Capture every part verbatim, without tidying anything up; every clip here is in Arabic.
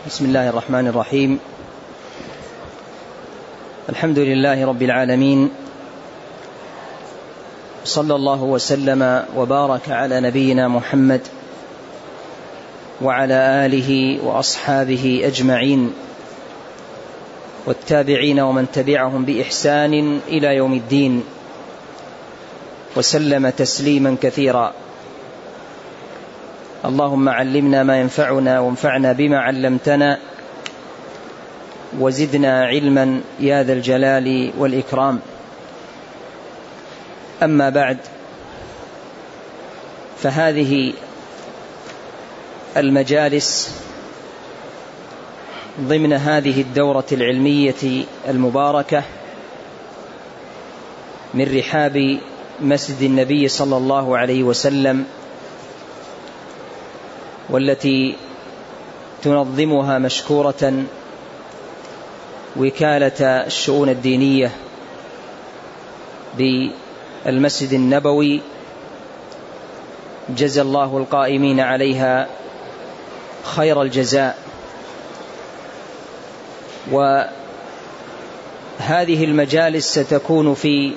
بسم الله الرحمن الرحيم. الحمد لله رب العالمين، صلى الله وسلم وبارك على نبينا محمد وعلى آله وأصحابه أجمعين والتابعين ومن تبعهم بإحسان إلى يوم الدين، وسلم تسليما كثيرا. اللهم علمنا ما ينفعنا وانفعنا بما علمتنا وزدنا علما يا ذا الجلال والإكرام. أما بعد، فهذه المجالس ضمن هذه الدورة العلمية المباركة من رحاب مسجد النبي صلى الله عليه وسلم، والتي تنظمها مشكورة وكالة الشؤون الدينية بالمسجد النبوي، جزى الله القائمين عليها خير الجزاء. وهذه المجالس ستكون في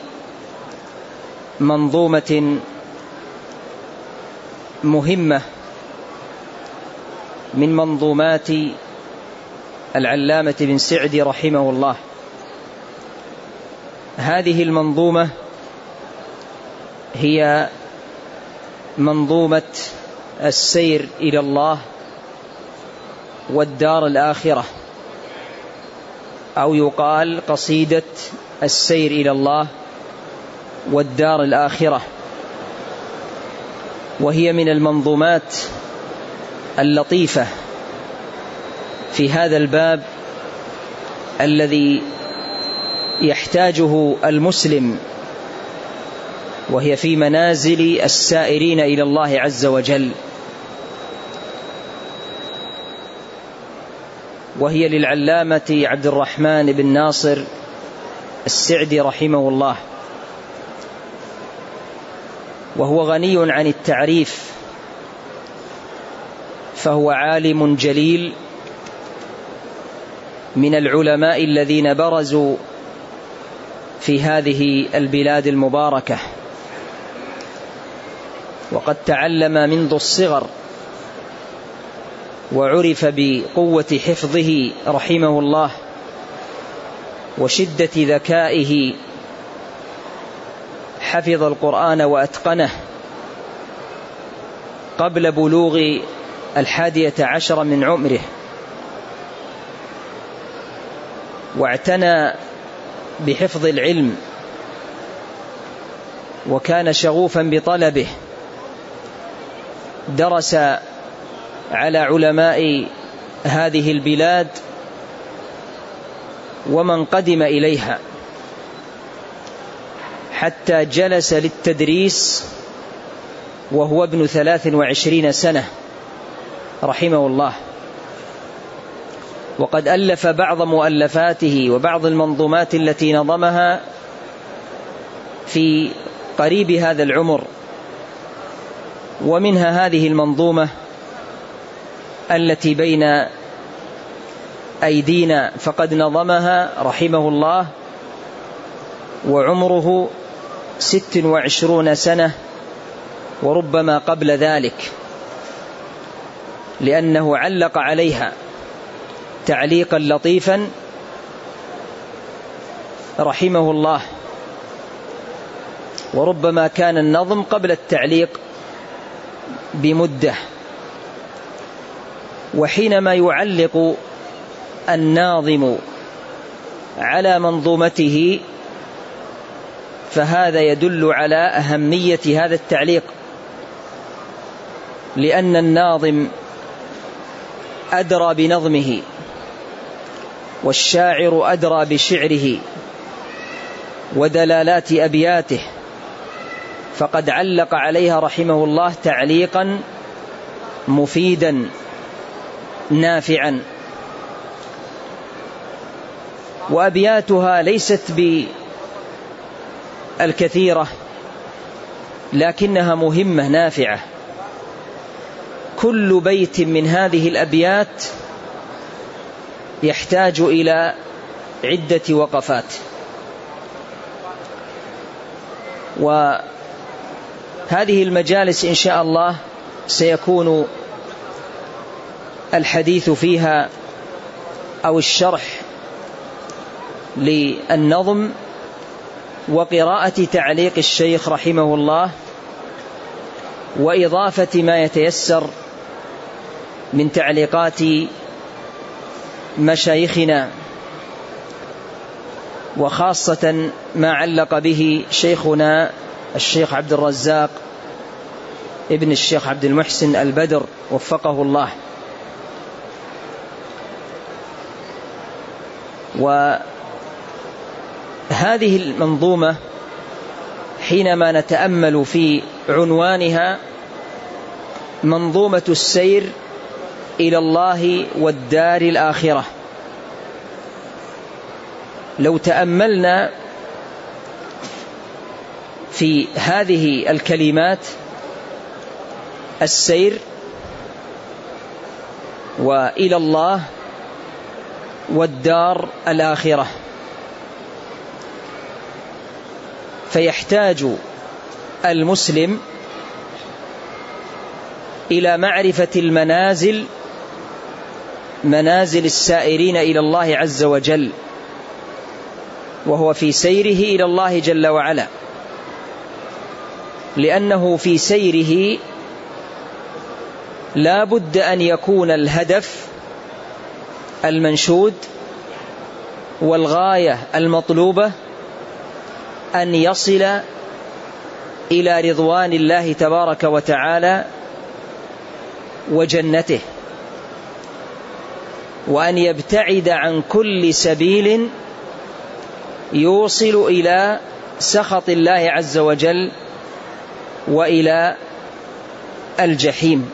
منظومة مهمة من منظومات العلامة بن سعدي رحمه الله. هذه المنظومة هي منظومة السير إلى الله والدار الآخرة، أو يقال قصيدة السير إلى الله والدار الآخرة، وهي من المنظومات اللطيفة في هذا الباب الذي يحتاجه المسلم، وهي في منازل السائرين إلى الله عز وجل، وهي للعلامة عبد الرحمن بن ناصر السعدي رحمه الله، وهو غني عن التعريف، فهو عالم جليل من العلماء الذين برزوا في هذه البلاد المباركة، وقد تعلم منذ الصغر وعرف بقوة حفظه رحمه الله وشدة ذكائه، حفظ القرآن وأتقنه قبل بلوغ الحادية عشر من عمره، واعتنى بحفظ العلم وكان شغوفا بطلبه. درس على علماء هذه البلاد ومن قدم إليها، حتى جلس للتدريس وهو ابن ثلاث وعشرين سنة رحمه الله. وقد ألف بعض مؤلفاته وبعض المنظومات التي نظمها في قريب هذا العمر، ومنها هذه المنظومة التي بين أيدينا، فقد نظمها رحمه الله وعمره ست وعشرون سنة وربما قبل ذلك، لأنه علق عليها تعليقا لطيفا رحمه الله، وربما كان النظم قبل التعليق بمدة. وحينما يعلق الناظم على منظومته فهذا يدل على أهمية هذا التعليق، لأن الناظم أدرى بنظمه والشاعر أدرى بشعره ودلالات أبياته، فقد علق عليها رحمه الله تعليقا مفيدا نافعا. وأبياتها ليست بالكثيرة لكنها مهمة نافعة. كل بيت من هذه الأبيات يحتاج إلى عدة وقفات، وهذه المجالس إن شاء الله سيكون الحديث فيها أو الشرح للنظم وقراءة تعليق الشيخ رحمه الله وإضافة ما يتيسر من تعليقات مشايخنا، وخاصة ما علق به شيخنا الشيخ عبد الرزاق ابن الشيخ عبد المحسن البدر وفقه الله. وهذه المنظومة حينما نتأمل في عنوانها منظومة السير إلى الله والدار الآخرة، لو تأملنا في هذه الكلمات السير وإلى الله والدار الآخرة، فيحتاج المسلم إلى معرفة المنازل، منازل السائرين إلى الله عز وجل، وهو في سيره إلى الله جل وعلا، لأنه في سيره لا بد أن يكون الهدف المنشود والغاية المطلوبة أن يصل إلى رضوان الله تبارك وتعالى وجنته، وأن يبتعد عن كل سبيل يوصل إلى سخط الله عز وجل وإلى الجحيم.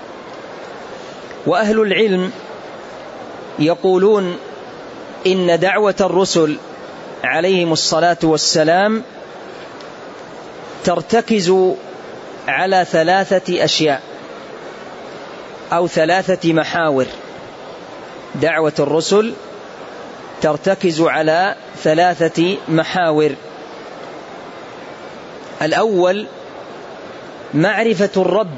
وأهل العلم يقولون إن دعوة الرسل عليهم الصلاة والسلام ترتكز على ثلاثة أشياء أو ثلاثة محاور. دعوة الرسل ترتكز على ثلاثة محاور. الأول معرفة الرب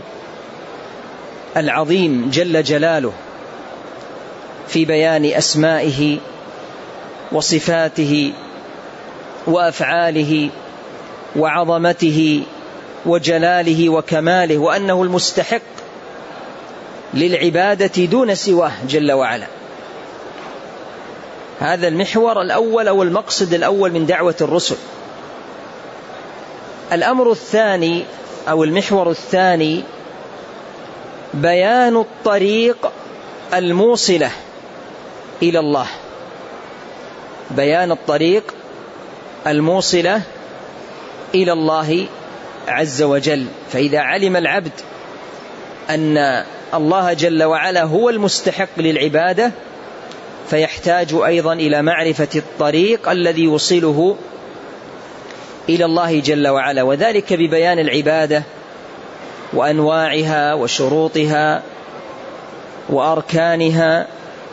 العظيم جل جلاله في بيان أسمائه وصفاته وأفعاله وعظمته وجلاله وكماله، وأنه المستحق للعبادة دون سواه جل وعلا. هذا المحور الأول أو المقصد الأول من دعوة الرسل. الأمر الثاني أو المحور الثاني بيان الطريق الموصلة إلى الله، بيان الطريق الموصلة إلى الله عز وجل. فإذا علم العبد أن الله جل وعلا هو المستحق للعبادة فيحتاج أيضا إلى معرفة الطريق الذي يوصله إلى الله جل وعلا، وذلك ببيان العبادة وأنواعها وشروطها وأركانها.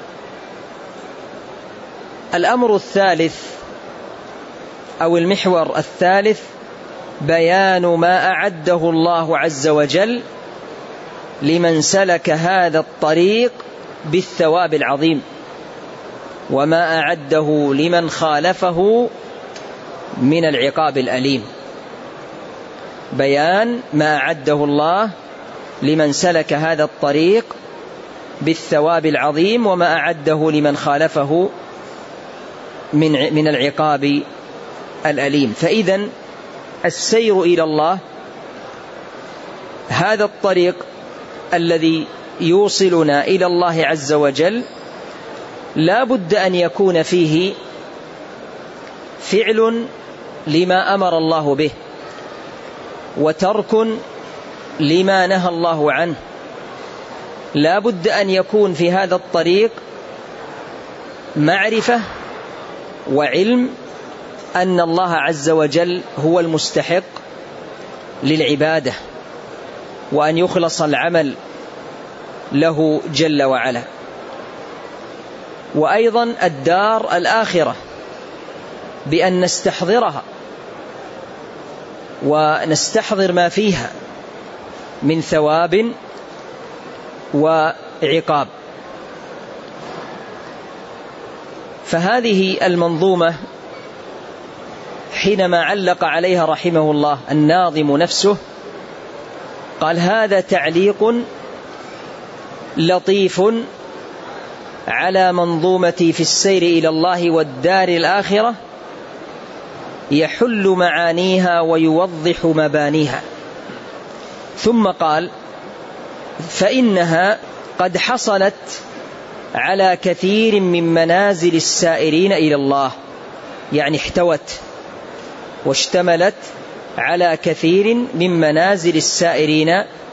الأمر الثالث أو المحور الثالث بيان ما أعده الله عز وجل لمن سلك هذا الطريق بالثواب العظيم، وما أعده لمن خالفه من العقاب الأليم. بيان ما أعده الله لمن سلك هذا الطريق بالثواب العظيم، وما أعده لمن خالفه من من العقاب الأليم. فإذن السير إلى الله هذا الطريق الذي يوصلنا إلى الله عز وجل لا بد أن يكون فيه فعل لما أمر الله به، وترك لما نهى الله عنه. لا بد أن يكون في هذا الطريق معرفة وعلم أن الله عز وجل هو المستحق للعبادة، وأن يخلص العمل له جل وعلا. وأيضا الدار الآخرة بأن نستحضرها ونستحضر ما فيها من ثواب وعقاب. فهذه المنظومة حينما علق عليها رحمه الله الناظم نفسه قال: هذا تعليق لطيف على منظومتي في السير إلى الله والدار الآخرة، يحل معانيها ويوضح مبانيها. ثم قال: فإنها قد حصلت على كثير من منازل السائرين إلى الله، يعني احتوت واشتملت على كثير من منازل السائرين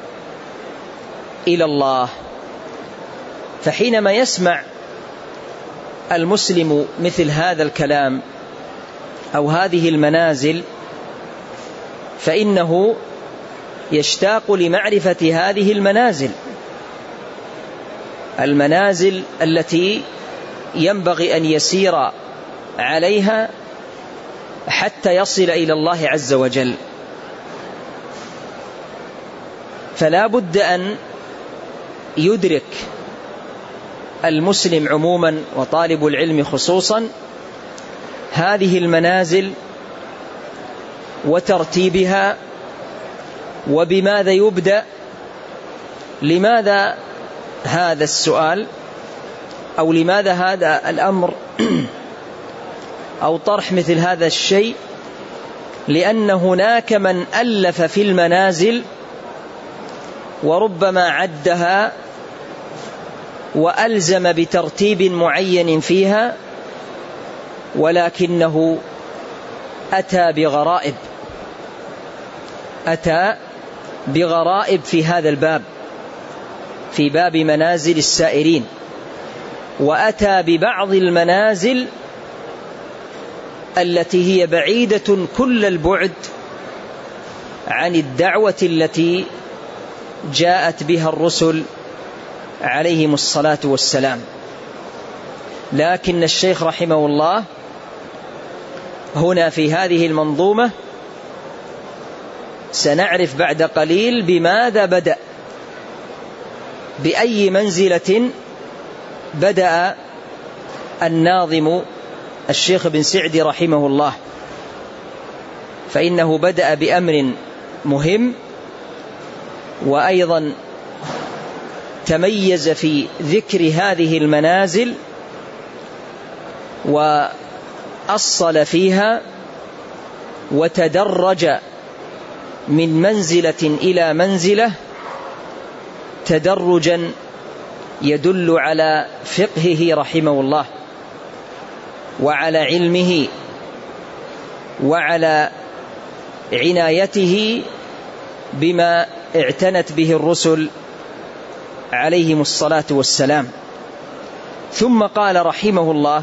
إلى الله. فحينما يسمع المسلم مثل هذا الكلام أو هذه المنازل فإنه يشتاق لمعرفة هذه المنازل المنازل التي ينبغي أن يسير عليها حتى يصل إلى الله عز وجل. فلا بد أن يدرك المسلم عموما وطالب العلم خصوصا هذه المنازل وترتيبها وبماذا يبدأ. لماذا هذا السؤال أو لماذا هذا الأمر أو طرح مثل هذا الشيء؟ لأن هناك من ألف في المنازل وربما عدها وألزم بترتيب معين فيها، ولكنه أتى بغرائب أتى بغرائب في هذا الباب، في باب منازل السائرين، وأتى ببعض المنازل التي هي بعيدة كل البعد عن الدعوة التي جاءت بها الرسل عليهم الصلاة والسلام. لكن الشيخ رحمه الله هنا في هذه المنظومة سنعرف بعد قليل بماذا بدأ، بأي منزلة بدأ الناظم الشيخ بن سعدي رحمه الله. فإنه بدأ بأمر مهم، وأيضا تميز في ذكر هذه المنازل وأصل فيها وتدرج من منزلة إلى منزلة تدرجا يدل على فقهه رحمه الله وعلى علمه وعلى عنايته بما اعتنت به الرسل عليهم الصلاة والسلام. ثم قال رحمه الله: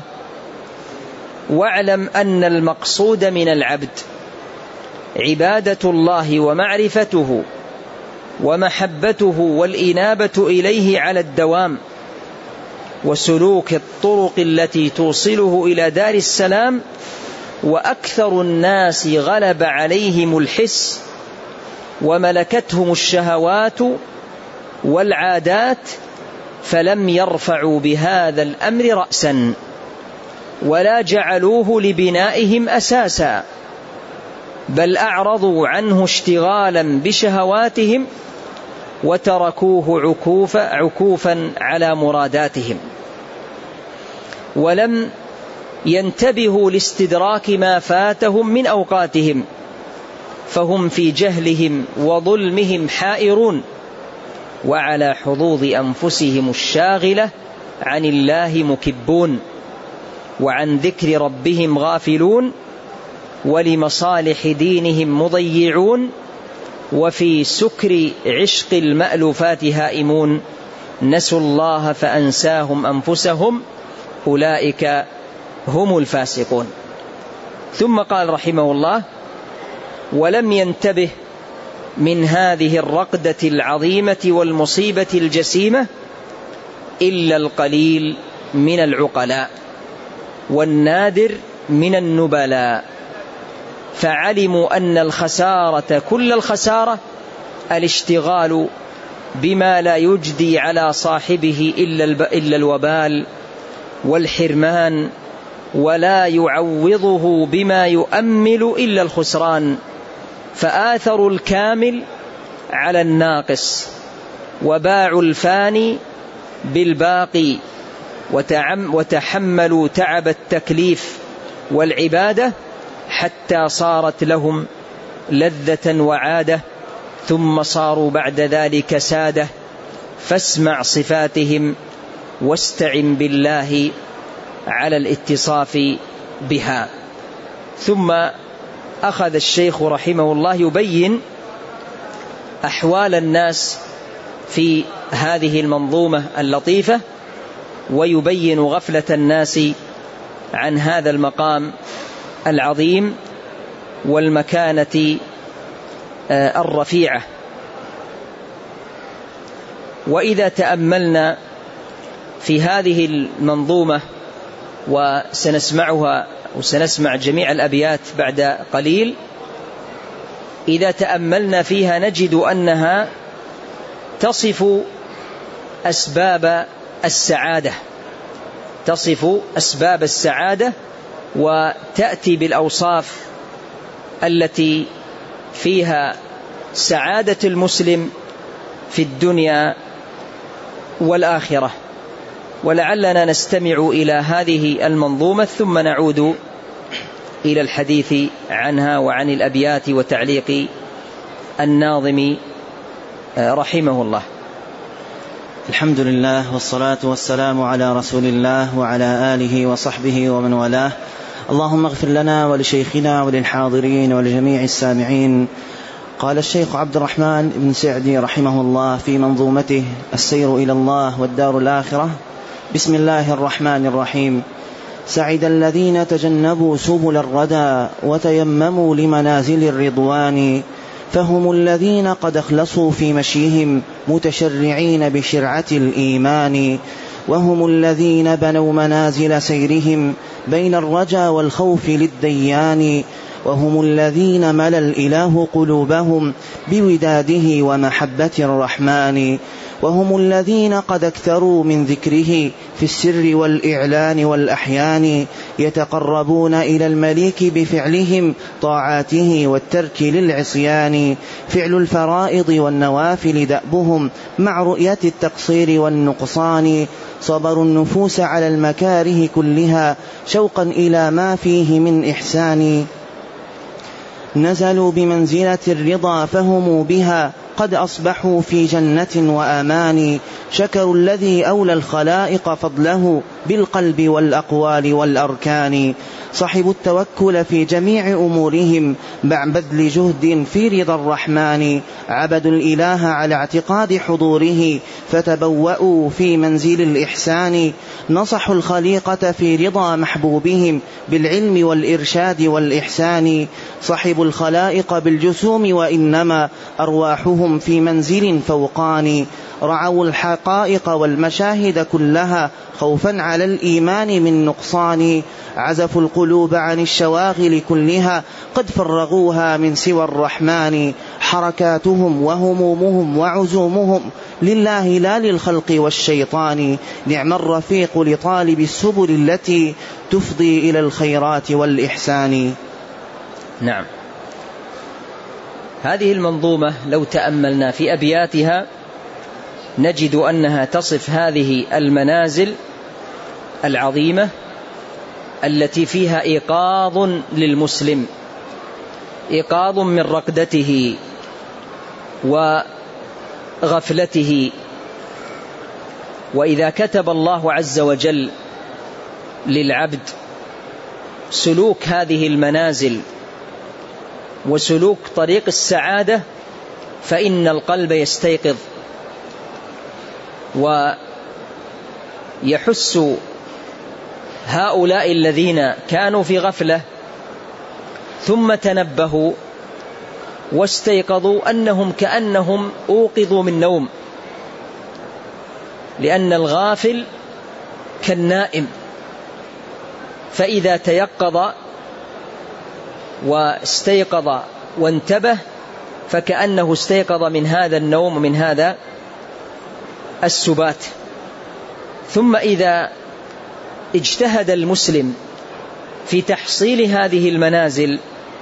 واعلم أن المقصود من العبد عبادة الله ومعرفته ومحبته والإنابة إليه على الدوام، وسلوك الطرق التي توصله إلى دار السلام. وأكثر الناس غلب عليهم الحس وملكتهم الشهوات والعادات، فلم يرفعوا بهذا الأمر رأسا ولا جعلوه لبنائهم أساسا، بل أعرضوا عنه اشتغالا بشهواتهم وتركوه عكوفا, عكوفا على مراداتهم، ولم ينتبهوا لاستدراك ما فاتهم من أوقاتهم، فهم في جهلهم وظلمهم حائرون، وعلى حظوظ أنفسهم الشاغلة عن الله مكبون، وعن ذكر ربهم غافلون، ولمصالح دينهم مضيعون، وفي سكر عشق المألوفات هائمون، نسوا الله فأنساهم أنفسهم، أولئك هم الفاسقون. ثم قال رحمه الله: ولم ينتبه من هذه الرقدة العظيمة والمصيبة الجسيمة إلا القليل من العقلاء والنادر من النبلاء، فعلموا أن الخسارة كل الخسارة الاشتغال بما لا يجدي على صاحبه إلا الوبال والحرمان، ولا يعوضه بما يؤمل إلا الخسران، فآثروا الكامل على الناقص، وباعوا الفاني بالباقي، وتحملوا تعب التكليف والعبادة حتى صارت لهم لذة وعادة، ثم صاروا بعد ذلك سادة. فاسمع صفاتهم واستعن بالله على الاتصاف بها. ثم أخذ الشيخ رحمه الله يبين أحوال الناس في هذه المنظومة اللطيفة، ويبين غفلة الناس عن هذا المقام العظيم والمكانة الرفيعة. وإذا تأملنا في هذه المنظومة، وسنسمعها وسنسمع جميع الأبيات بعد قليل، إذا تأملنا فيها نجد أنها تصف أسباب السعادة تصف أسباب السعادة وتأتي بالأوصاف التي فيها سعادة المسلم في الدنيا والآخرة. ولعلنا نستمع إلى هذه المنظومة ثم نعود إلى الحديث عنها وعن الأبيات وتعليق الناظم رحمه الله. الحمد لله والصلاة والسلام على رسول الله وعلى آله وصحبه ومن والاه. اللهم اغفر لنا ولشيخنا وللحاضرين ولجميع السامعين. قال الشيخ عبد الرحمن بن سعدي رحمه الله في منظومته السير إلى الله والدار الآخرة: بسم الله الرحمن الرحيم. سعد الذين تجنبوا سبل الردى وتيمموا لمنازل الرضوان، فهم الذين قد اخلصوا في مشيهم متشرعين بشرعة الإيمان، وهم الذين بنوا منازل سيرهم بين الرجا والخوف للديان، وهم الذين ملأ الإله قلوبهم بوداده ومحبة الرحمن، وهم الذين قد اكثروا من ذكره في السر والإعلان والأحيان، يتقربون إلى المليك بفعلهم طاعاته والترك للعصيان، فعل الفرائض والنوافل دأبهم مع رؤية التقصير والنقصان، صبروا النفوس على المكاره كلها شوقا إلى ما فيه من إحسان، نزلوا بمنزلة الرضا فهم بها قد أصبحوا في جنة وأمان، شكروا الذي أولى الخلائق فضله بالقلب والأقوال والأركان، صحبوا التوكل في جميع أمورهم مع بذل جهد في رضا الرحمن، عبدوا الإله على اعتقاد حضوره فتبوأوا في منزل الإحسان، نصحوا الخليقة في رضا محبوبهم بالعلم والإرشاد والإحسان، صحبوا الخلائق بالجسوم وإنما أرواحهم في منزل فوقان، رعوا الحقائق والمشاهد كلها خوفا على الإيمان من نقصان، عزفوا القلوب عن الشواغل كلها قد فرغوها من سوى الرحمن، حركاتهم وهمومهم وعزومهم لله لا للخلق والشيطان، نعم الرفيق لطالب السبل التي تفضي إلى الخيرات والإحسان. نعم، هذه المنظومة لو تأملنا في أبياتها نجد أنها تصف هذه المنازل العظيمة التي فيها إيقاظ للمسلم، إيقاظ من رقدته وغفلته. وإذا كتب الله عز وجل للعبد سلوك هذه المنازل وسلوك طريق السعادة فإن القلب يستيقظ ويحس هؤلاء الذين كانوا في غفلة ثم تنبهوا واستيقظوا أنهم كأنهم أوقظوا من نوم، لأن الغافل كالنائم، فإذا تيقظ واستيقظ وانتبه فكأنه استيقظ من هذا النوم ومن هذا السبات. ثم إذا اجتهد المسلم في تحصيل هذه المنازل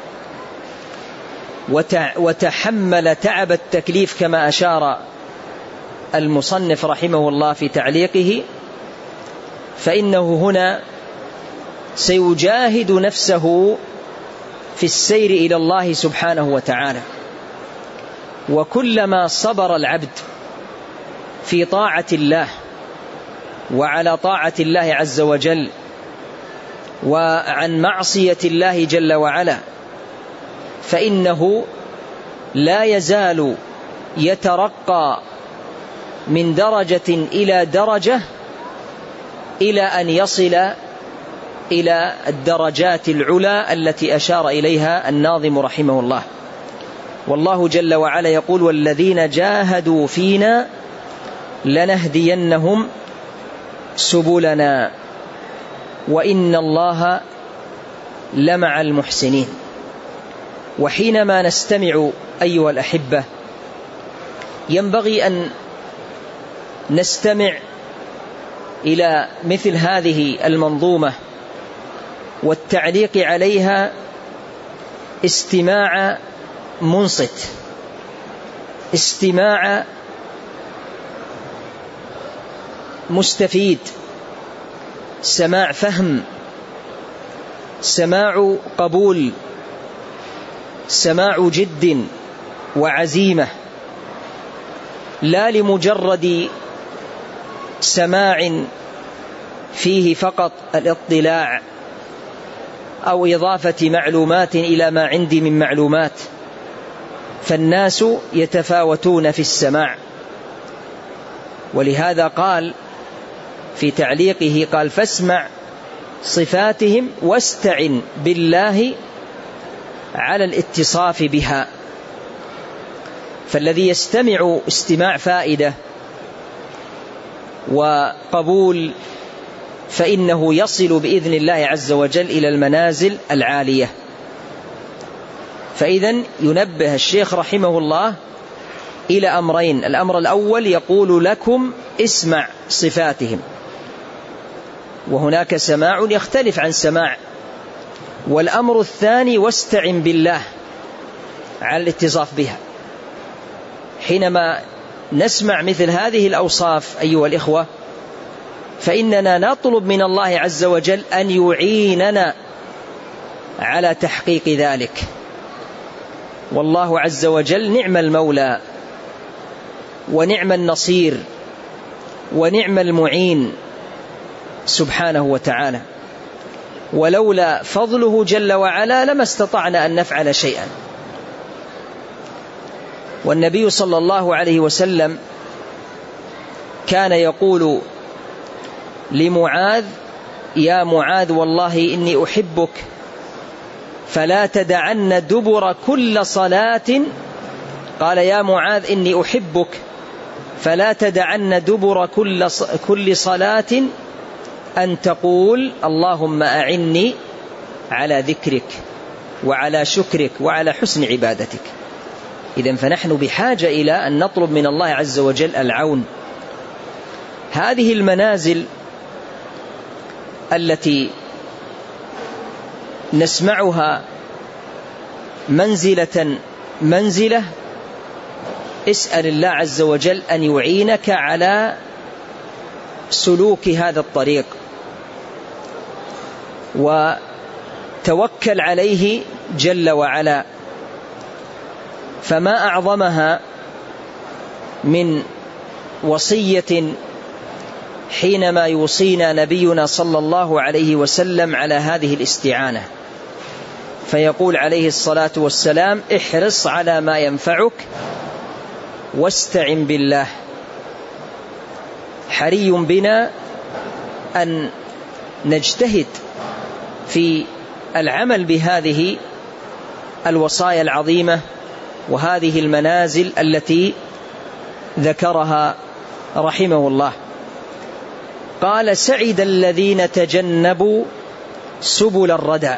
وتحمل تعب التكليف كما أشار المصنف رحمه الله في تعليقه، فإنه هنا سيجاهد نفسه في السير إلى الله سبحانه وتعالى. وكلما صبر العبد في طاعة الله وعلى طاعة الله عز وجل وعن معصية الله جل وعلا، فإنه لا يزال يترقى من درجة إلى درجة إلى أن يصل إلى الدرجات العلى التي أشار إليها الناظم رحمه الله. والله جل وعلا يقول: والذين جاهدوا فينا لنهدينهم سبلنا وإن الله لمع المحسنين. وحينما نستمع أيها الأحبة ينبغي أن نستمع إلى مثل هذه المنظومة والتعليق عليها استماع منصت، استماع مستفيد، سماع فهم، سماع قبول، سماع جد وعزيمة، لا لمجرد سماع فيه فقط الاطلاع أو إضافة معلومات إلى ما عندي من معلومات، فالناس يتفاوتون في السماع. ولهذا قال في تعليقه قال: فاسمع صفاتهم واستعن بالله على الاتصاف بها. فالذي يستمع استماع فائدة وقبول فإنه يصل بإذن الله عز وجل إلى المنازل العالية. فإذن ينبه الشيخ رحمه الله إلى أمرين: الأمر الأول يقول لكم اسمع صفاتهم، وهناك سماع يختلف عن سماع. والأمر الثاني واستعن بالله على الاتصاف بها. حينما نسمع مثل هذه الأوصاف أيها الإخوة فإننا نطلب من الله عز وجل أن يعيننا على تحقيق ذلك. والله عز وجل نعم المولى ونعم النصير ونعم المعين سبحانه وتعالى، ولولا فضله جل وعلا لما استطعنا أن نفعل شيئا. والنبي صلى الله عليه وسلم كان يقول لمعاذ: يا معاذ والله إني أحبك فلا تدعن دبر كل صلاة قال يا معاذ إني أحبك فلا تدعن دبر كل كل صلاة أن تقول اللهم أعني على ذكرك وعلى شكرك وعلى حسن عبادتك. إذن فنحن بحاجة إلى أن نطلب من الله عز وجل العون. هذه المنازل التي نسمعها منزلة منزلة اسأل الله عز وجل أن يعينك على سلوك هذا الطريق، وتوكل عليه جل وعلا. فما أعظمها من وصية حينما يوصينا نبينا صلى الله عليه وسلم على هذه الاستعانة، فيقول عليه الصلاة والسلام: احرص على ما ينفعك واستعن بالله. حري بنا أن نجتهد في العمل بهذه الوصايا العظيمة وهذه المنازل التي ذكرها رحمه الله. قال سعد الذين تجنبوا سبل الردى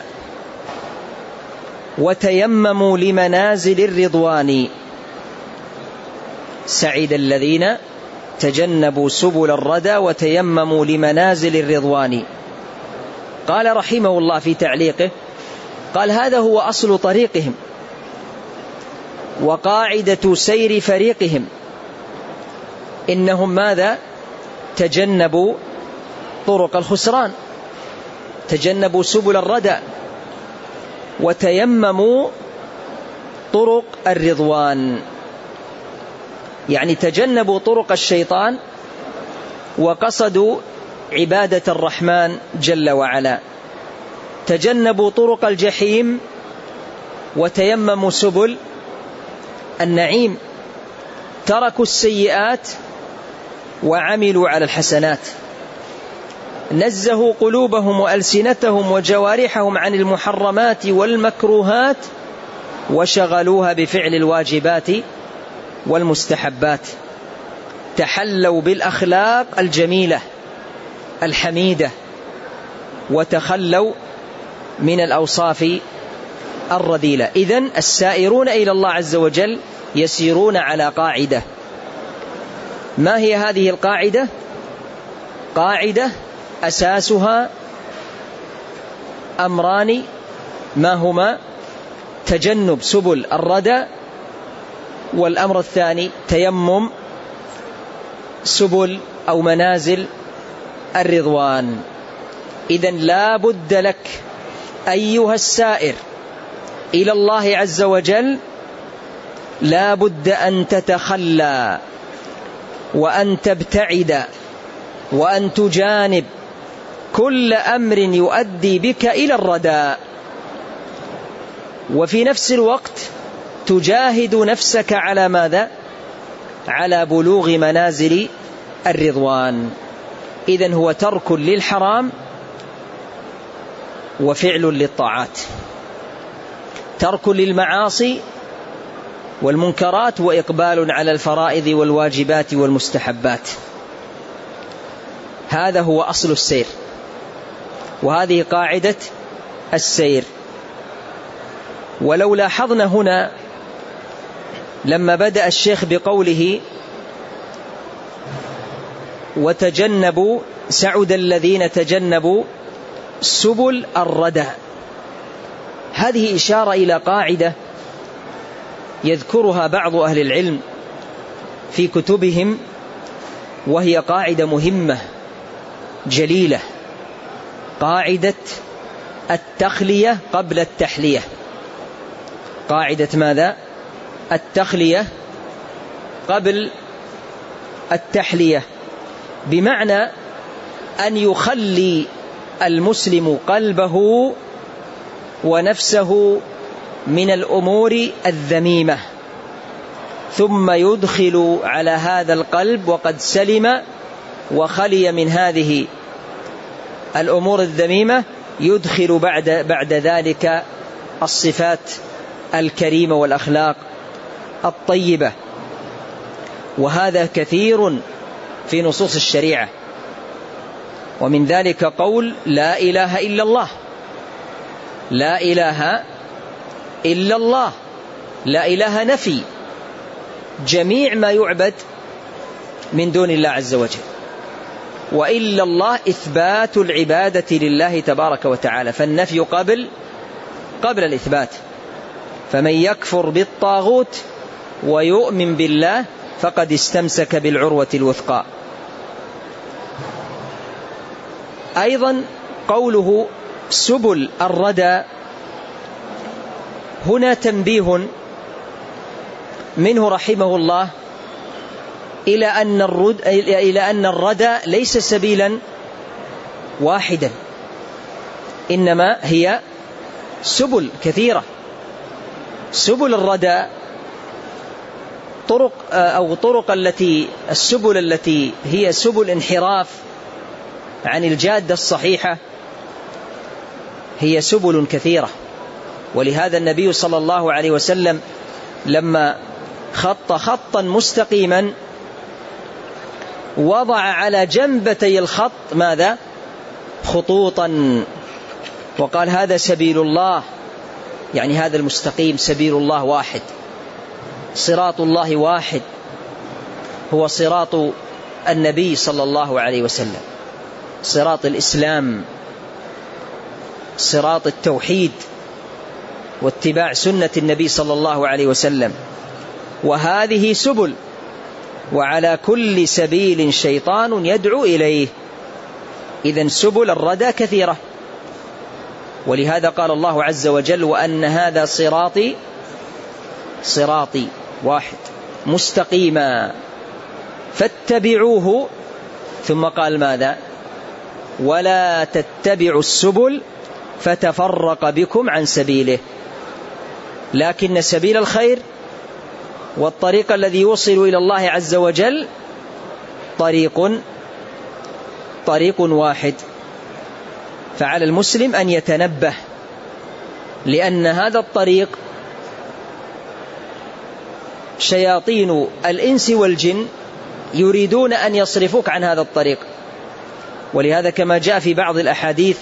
وتيمموا لمنازل الرضوان. سعد الذين تجنبوا سبل الردى وتيمموا لمنازل الرضوان. قال رحمه الله في تعليقه، قال هذا هو أصل طريقهم وقاعدة سير فريقهم، إنهم ماذا؟ تجنبوا طرق الخسران، تجنبوا سبل الردى، وتيمموا طرق الرضوان، يعني تجنبوا طرق الشيطان وقصدوا عبادة الرحمن جل وعلا. تجنبوا طرق الجحيم وتيمموا سبل النعيم، تركوا السيئات وعملوا على الحسنات، نزهوا قلوبهم وألسنتهم وجوارحهم عن المحرمات والمكروهات وشغلوها بفعل الواجبات والمستحبات، تحلوا بالأخلاق الجميلة الحميدة وتخلوا من الأوصاف الرذيلة. إذن السائرون إلى الله عز وجل يسيرون على قاعدة. ما هي هذه القاعدة؟ قاعدة أساسها أمران، ما هما؟ تجنب سبل الردى، والأمر الثاني تيمم سبل أو منازل الرضوان. إذن لا بد لك أيها السائر إلى الله عز وجل، لا بد أن تتخلى وأن تبتعد وأن تجانب كل أمر يؤدي بك إلى الردى، وفي نفس الوقت تجاهد نفسك على ماذا؟ على بلوغ منازل الرضوان. إذن هو ترك للحرام وفعل للطاعات، ترك للمعاصي والمنكرات وإقبال على الفرائض والواجبات والمستحبات. هذا هو أصل السير، وهذه قاعدة السير. ولو لاحظنا هنا لما بدأ الشيخ بقوله وتجنبوا سعد الذين تجنبوا سبل الردى، هذه إشارة إلى قاعدة يذكرها بعض أهل العلم في كتبهم، وهي قاعدة مهمة جليلة، قاعدة التخلية قبل التحلية. قاعدة ماذا؟ التخلية قبل التحلية، بمعنى أن يخلي المسلم قلبه ونفسه من الأمور الذميمة، ثم يدخل على هذا القلب وقد سلم وخلي من هذه الأمور الذميمة، يدخل بعد, بعد ذلك الصفات الكريمة والأخلاق الطيبة. وهذا كثير في نصوص الشريعة، ومن ذلك قول لا إله إلا الله، لا إله إلا الله، لا إله نفي جميع ما يعبد من دون الله عز وجل، وإلا الله إثبات العبادة لله تبارك وتعالى، فالنفي قبل قبل الإثبات. فمن يكفر بالطاغوت ويؤمن بالله فقد استمسك بالعروة الوثقى. أيضا قوله سبل الردى، هنا تنبيه منه رحمه الله إلى أن الرد إلى أن الردى ليس سبيلا واحدا، إنما هي سبل كثيرة. سبل الردى طرق أو طرق التي السبل التي هي سبل انحراف عن الجادة الصحيحة هي سبل كثيرة. ولهذا النبي صلى الله عليه وسلم لما خط خطا مستقيما وضع على جنبتي الخط ماذا؟ خطوطا، وقال هذا سبيل الله، يعني هذا المستقيم سبيل الله واحد، صراط الله واحد، هو صراط النبي صلى الله عليه وسلم، صراط الإسلام، صراط التوحيد واتباع سنة النبي صلى الله عليه وسلم. وهذه سبل، وعلى كل سبيل شيطان يدعو إليه. إذن سبل الردى كثيرة، ولهذا قال الله عز وجل وأن هذا صراطي صراطي واحد مستقيما فاتبعوه، ثم قال ماذا؟ ولا تتبعوا السبل فتفرق بكم عن سبيله. لكن سبيل الخير والطريق الذي يوصل إلى الله عز وجل طريق طريق واحد. فعلى المسلم أن يتنبه، لأن هذا الطريق شياطين الإنس والجن يريدون أن يصرفوك عن هذا الطريق. ولهذا كما جاء في بعض الأحاديث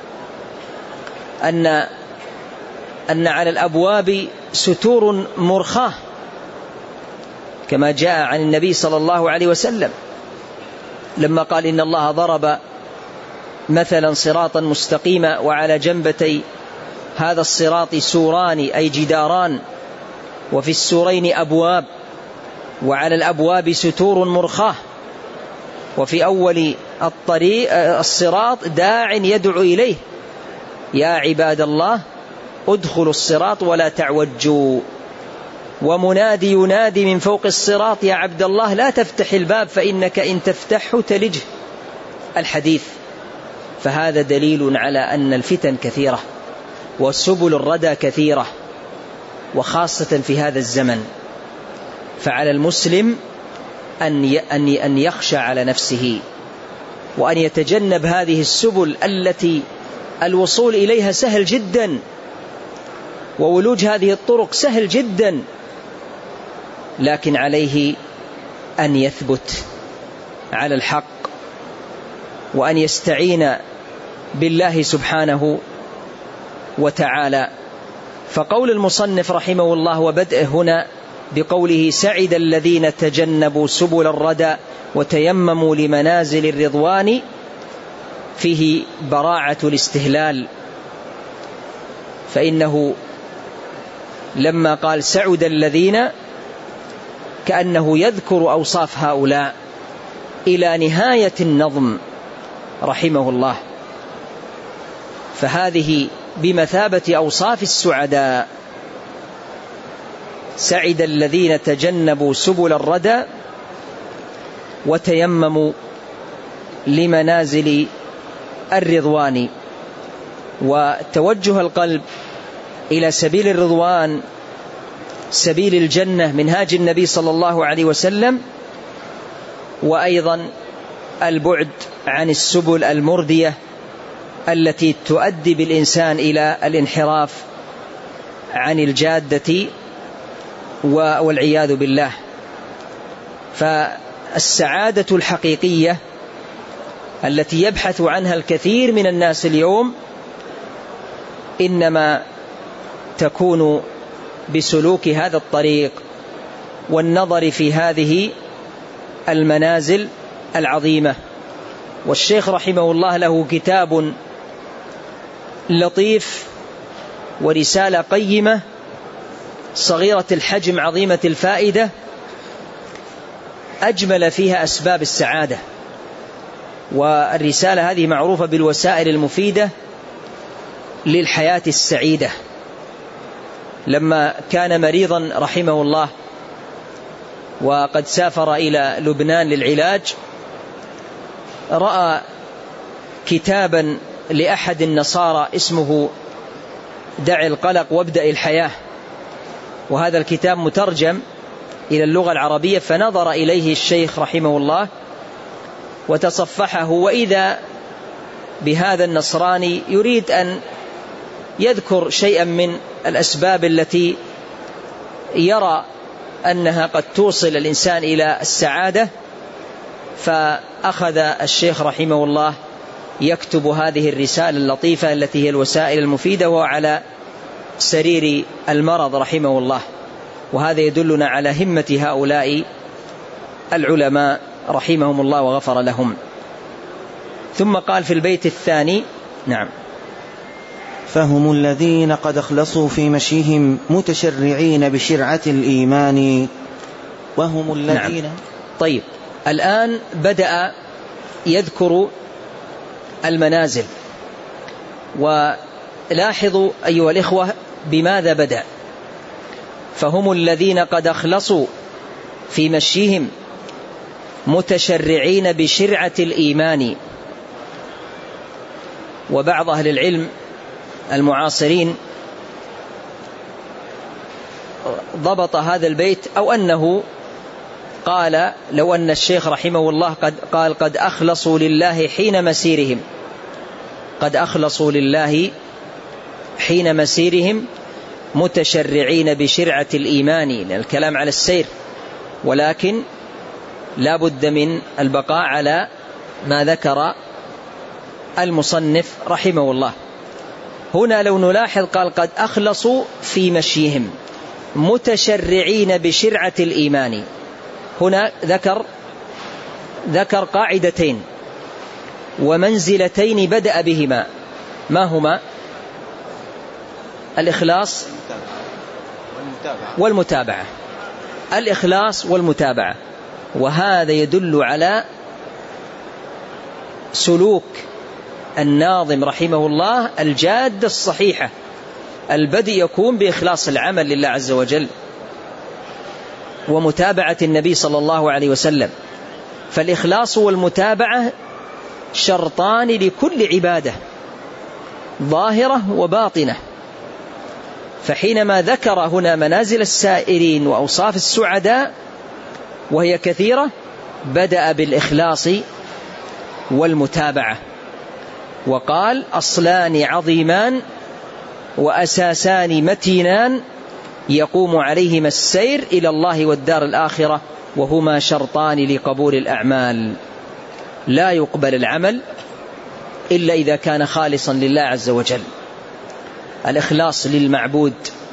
أن أن على الأبواب ستور مرخاة، كما جاء عن النبي صلى الله عليه وسلم لما قال إن الله ضرب مثلا صراطا مستقيما وعلى جنبتي هذا الصراط سوران أي جداران، وفي السورين أبواب، وعلى الأبواب ستور مرخاة، وفي أول الطريق الصراط داع يدعو إليه يا عباد الله ادخلوا الصراط ولا تعوجوا، ومنادي ينادي من فوق الصراط يا عبد الله لا تفتح الباب فإنك إن تفتحه تلجه الحديث. فهذا دليل على أن الفتن كثيرة وسبل الردى كثيرة، وخاصة في هذا الزمن. فعلى المسلم أن أن يخشى على نفسه وأن يتجنب هذه السبل التي الوصول إليها سهل جدا، وولوج هذه الطرق سهل جدا، لكن عليه أن يثبت على الحق وأن يستعين بالله سبحانه وتعالى. فقول المصنف رحمه الله وبدأ هنا بقوله سعد الذين تجنبوا سبل الردى وتيمموا لمنازل الرضوان فيه براعة الاستهلال، فإنه لما قال سعد الذين كأنه يذكر أوصاف هؤلاء إلى نهاية النظم رحمه الله، فهذه بمثابة أوصاف السعداء. سعد الذين تجنبوا سبل الردى وتيمموا لمنازل الرضوان. وتوجه القلب إلى سبيل الرضوان سبيل الجنة منهاج النبي صلى الله عليه وسلم، وأيضا البعد عن السبل المردية التي تؤدي بالإنسان إلى الانحراف عن الجادة والعياذ بالله. فالسعادة الحقيقية التي يبحث عنها الكثير من الناس اليوم إنما تكون بسلوك هذا الطريق والنظر في هذه المنازل العظيمة. والشيخ رحمه الله له كتاب لطيف ورسالة قيمة صغيرة الحجم عظيمة الفائدة أجمل فيها أسباب السعادة. والرسالة هذه معروفة بالوسائل المفيدة للحياة السعيدة. لما كان مريضا رحمه الله وقد سافر إلى لبنان للعلاج، رأى كتابا لأحد النصارى اسمه دع القلق وابدأ الحياة، وهذا الكتاب مترجم إلى اللغة العربية، فنظر إليه الشيخ رحمه الله وتصفحه، وإذا بهذا النصراني يريد أن يذكر شيئا من الأسباب التي يرى أنها قد توصل الإنسان إلى السعادة، فأخذ الشيخ رحمه الله يكتب هذه الرسالة اللطيفة التي هي الوسائل المفيدة وهو على سرير المرض رحمه الله. وهذا يدلنا على همة هؤلاء العلماء رحمهم الله وغفر لهم. ثم قال في البيت الثاني: نعم، فهم الذين قد أخلصوا في مشيهم متشرعين بشرعة الإيمان وهم الذين. نعم. طيب، الآن بدأ يذكر المنازل، ولاحظوا أيها الإخوة بماذا بدأ. فهم الذين قد أخلصوا في مشيهم متشرعين بشرعة الإيمان. وبعض أهل العلم المعاصرين ضبط هذا البيت أو أنه قال لو أن الشيخ رحمه الله قد قال قد أخلصوا لله حين مسيرهم، قد أخلصوا لله حين مسيرهم متشرعين بشرعة الإيمان، لأن الكلام على السير، ولكن لا بد من البقاء على ما ذكر المصنف رحمه الله. هنا لو نلاحظ قال قد أخلصوا في مشيهم متشرعين بشرعة الإيمان. هنا ذكر ذكر قاعدتين ومنزلتين بدأ بهما، ما هما؟ الإخلاص والمتابعة. الإخلاص والمتابعة. وهذا يدل على سلوك الناظم رحمه الله الجادة الصحيحة. البدء يكون بإخلاص العمل لله عز وجل ومتابعة النبي صلى الله عليه وسلم. فالإخلاص والمتابعة شرطان لكل عبادة ظاهرة وباطنة. فحينما ذكر هنا منازل السائرين وأوصاف السعداء وهي كثيرة، بدأ بالإخلاص والمتابعة، وقال: أصلان عظيمان وأساسان متينان يقوم عليهما السير إلى الله والدار الآخرة، وهما شرطان لقبول الأعمال. لا يقبل العمل إلا إذا كان خالصا لله عز وجل، الإخلاص للمعبود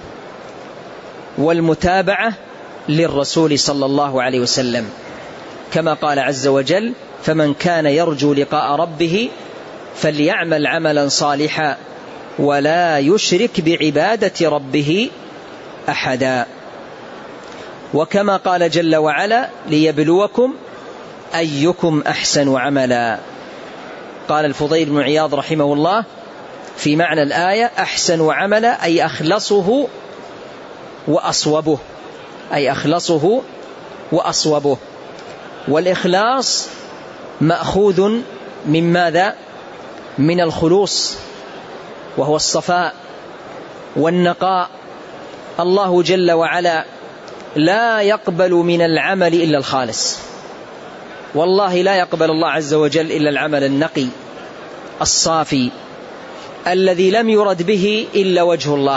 والمتابعة للرسول صلى الله عليه وسلم، كما قال عز وجل: فمن كان يرجو لقاء ربه فليعمل عملا صالحا ولا يشرك بعبادة ربه أحدا. وكما قال جل وعلا: ليبلوكم أيكم أحسن عملا. قال الفضيل بن عياض رحمه الله في معنى الآية: أحسن عملا أي أخلصه وأصوبه، أي أخلصه وأصوبه. والإخلاص مأخوذ من ماذا؟ من الخلوص، وهو الصفاء والنقاء. الله جل وعلا لا يقبل من العمل إلا الخالص، والله لا يقبل الله عز وجل إلا العمل النقي الصافي الذي لم يرد به إلا وجه الله.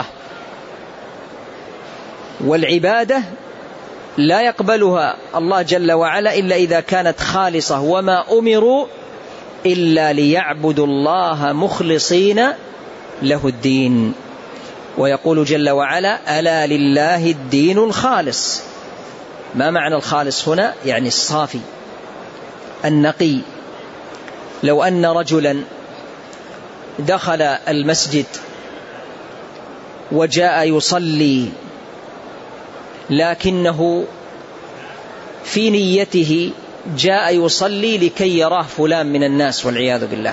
والعبادة لا يقبلها الله جل وعلا إلا إذا كانت خالصة، وما أمروا إلا ليعبدوا الله مخلصين له الدين. ويقول جل وعلا: ألا لله الدين الخالص. ما معنى الخالص هنا؟ يعني الصافي النقي. لو أن رجلا دخل المسجد وجاء يصلي لكنه في نيته جاء يصلي لكي يراه فلان من الناس والعياذ بالله،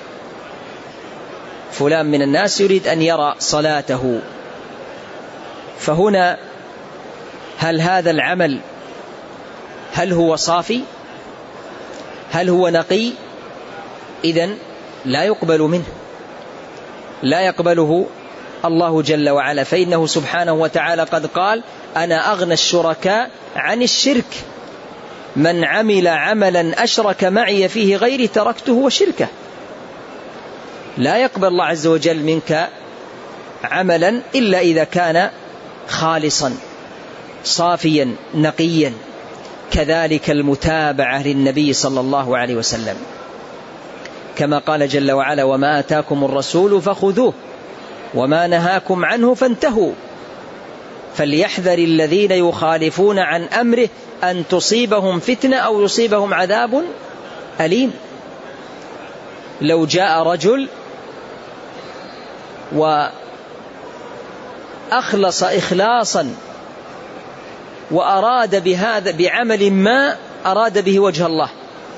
فلان من الناس يريد أن يرى صلاته، فهنا هل هذا العمل هل هو صافي؟ هل هو نقي؟ إذن لا يقبل منه، لا يقبله الله جل وعلا، فإنه سبحانه وتعالى قد قال: أنا أغنى الشركاء عن الشرك، من عمل عملا أشرك معي فيه غيري تركته وشركه. لا يقبل الله عز وجل منك عملا إلا إذا كان خالصا صافيا نقيا. كذلك المتابعة للنبي صلى الله عليه وسلم، كما قال جل وعلا: وما آتاكم الرسول فخذوه وما نهاكم عنه فانتهوا فليحذر الذين يخالفون عن أمره أن تصيبهم فتنة أو يصيبهم عذاب أليم. لو جاء رجل وأخلص إخلاصا وأراد بهذا بعمل ما أراد به وجه الله،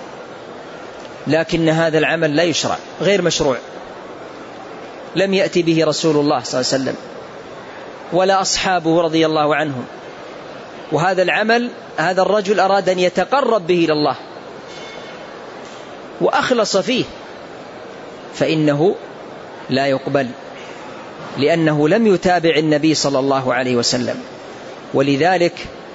لكن هذا العمل لا يشرع، غير مشروع، لم يأتي به رسول الله صلى الله عليه وسلم ولا أصحابه رضي الله عنهم، وهذا العمل هذا الرجل أراد أن يتقرب به إلى الله وأخلص فيه، فإنه لا يقبل، لأنه لم يتابع النبي صلى الله عليه وسلم. ولذلك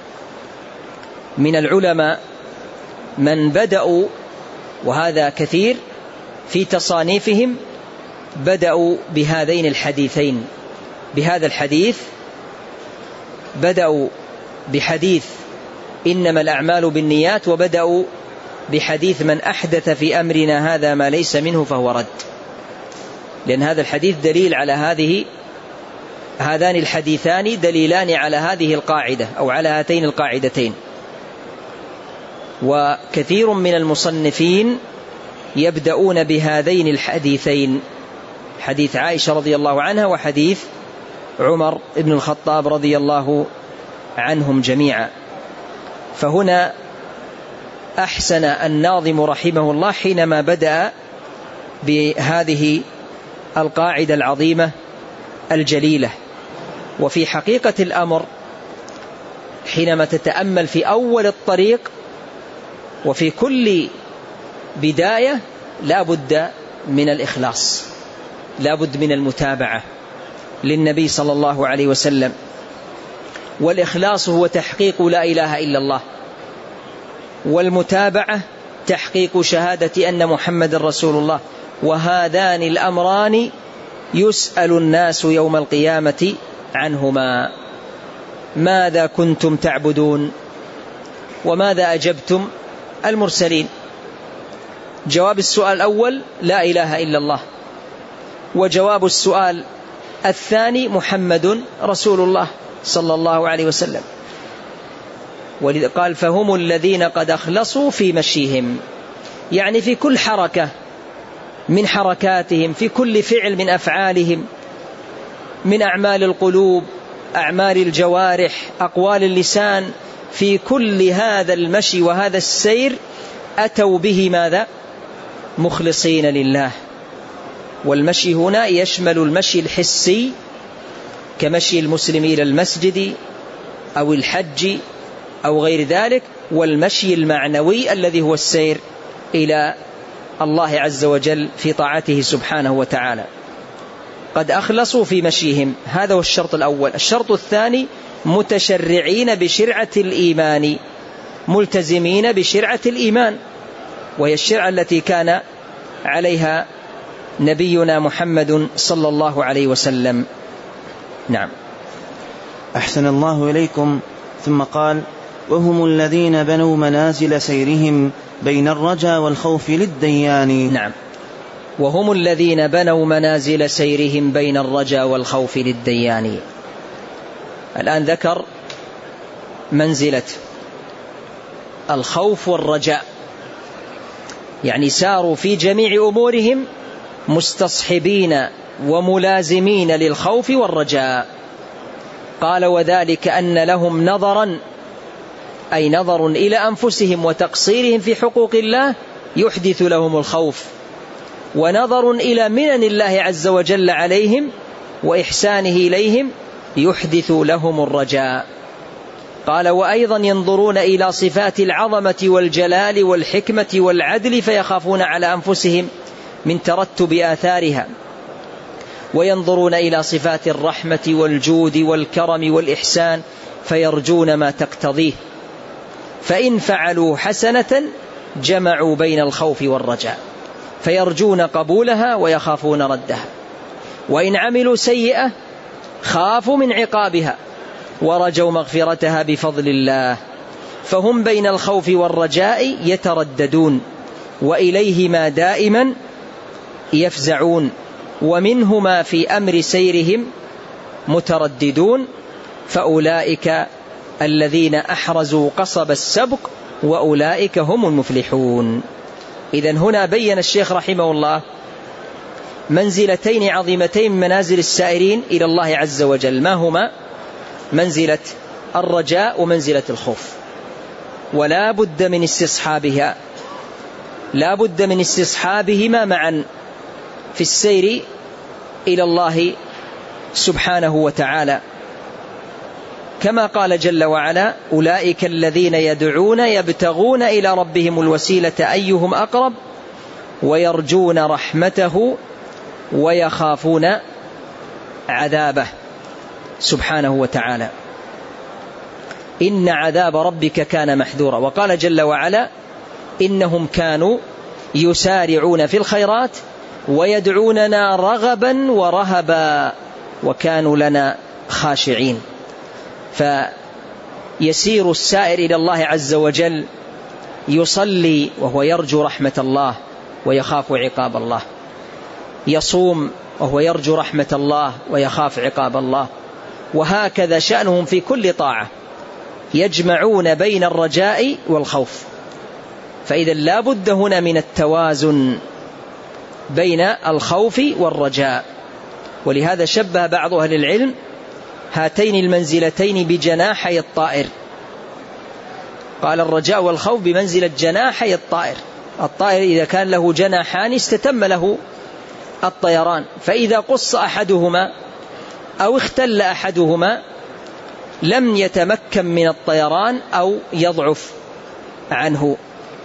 من العلماء من بدأوا، وهذا كثير في تصانيفهم، بدأوا بهذين الحديثين، بهذا الحديث، بدأوا بحديث إنما الأعمال بالنيات، وبدأوا بحديث من أحدث في أمرنا هذا ما ليس منه فهو رد، لأن هذا الحديث دليل على هذه هذان الحديثان دليلان على هذه القاعدة أو على هاتين القاعدتين. وكثير من المصنفين يبدأون بهذين الحديثين، حديث عائشة رضي الله عنها وحديث عمر بن الخطاب رضي الله عنهم جميعا. فهنا أحسن الناظم رحمه الله حينما بدأ بهذه القاعدة العظيمة الجليلة. وفي حقيقة الأمر حينما تتأمل في أول الطريق وفي كل بداية لا بد من الإخلاص، لا بد من المتابعة للنبي صلى الله عليه وسلم، والإخلاص هو تحقيق لا إله إلا الله، والمتابعة تحقيق شهادة أن محمد رسول الله. وهذان الأمران يسأل الناس يوم القيامة عنهما: ماذا كنتم تعبدون وماذا أجبتم المرسلين؟ جواب السؤال الأول لا إله إلا الله، وجواب السؤال الثاني محمد رسول الله صلى الله عليه وسلم. ولذا قال: فهم الذين قد أخلصوا في مشيهم، يعني في كل حركة من حركاتهم، في كل فعل من أفعالهم، من أعمال القلوب، أعمال الجوارح، أقوال اللسان، في كل هذا المشي وهذا السير أتوا به ماذا؟ مخلصين لله. والمشي هنا يشمل المشي الحسي كمشي المسلم إلى المسجد أو الحج أو غير ذلك، والمشي المعنوي الذي هو السير إلى الله عز وجل في طاعته سبحانه وتعالى. قد أخلصوا في مشيهم، هذا هو الشرط الأول. الشرط الثاني: متشرعين بشرعة الإيمان، ملتزمين بشرعة الإيمان، وهي الشرعة التي كان عليها نبينا محمد صلى الله عليه وسلم. نعم. أحسن الله إليكم. ثم قال: وهم الذين بنوا منازل سيرهم بين الرجا والخوف للديان. نعم، وهم الذين بنوا منازل سيرهم بين الرجا والخوف للديان. الآن ذكر منزلة الخوف والرجاء، يعني ساروا في جميع أمورهم مستصحبين وملازمين للخوف والرجاء. قال: وذلك أن لهم نظرا، أي نظر إلى أنفسهم وتقصيرهم في حقوق الله يحدث لهم الخوف، ونظر إلى منن الله عز وجل عليهم وإحسانه إليهم يحدث لهم الرجاء. قال: وأيضا ينظرون إلى صفات العظمة والجلال والحكمة والعدل فيخافون على أنفسهم من ترتب آثارها، وينظرون إلى صفات الرحمة والجود والكرم والإحسان فيرجون ما تقتضيه، فإن فعلوا حسنة جمعوا بين الخوف والرجاء فيرجون قبولها ويخافون ردها، وإن عملوا سيئة خافوا من عقابها ورجوا مغفرتها بفضل الله، فهم بين الخوف والرجاء يترددون، وإليهما دائما يفزعون، ومنهما في أمر سيرهم مترددون، فأولئك الذين أحرزوا قصب السبق وأولئك هم المفلحون. إذن هنا بين الشيخ رحمه الله منزلتين عظيمتين من منازل السائرين إلى الله عز وجل، ما هما؟ منزلة الرجاء ومنزلة الخوف، ولا بد من استصحابها، لا بد من استصحابهما معا في السير إلى الله سبحانه وتعالى، كما قال جل وعلا: أولئك الذين يدعون يبتغون إلى ربهم الوسيلة أيهم أقرب ويرجون رحمته ويخافون عذابه سبحانه وتعالى. إن عذاب ربك كان محذورا. وقال جل وعلا: إنهم كانوا يسارعون في الخيرات ويدعوننا رغبا ورهبا وكانوا لنا خاشعين. فيسير السائر إلى الله عز وجل يصلي وهو يرجو رحمة الله ويخاف عقاب الله، يصوم وهو يرجو رحمة الله ويخاف عقاب الله، وهكذا شأنهم في كل طاعة، يجمعون بين الرجاء والخوف. فإذا لا بد هنا من التوازن بين الخوف والرجاء. ولهذا شبه بعض أهل العلم هاتين المنزلتين بجناحي الطائر، قال الرجاء والخوف بمنزلة جناحي الطائر. الطائر إذا كان له جناحان استتم له الطيران، فإذا قص أحدهما أو اختل أحدهما لم يتمكن من الطيران أو يضعف عنه.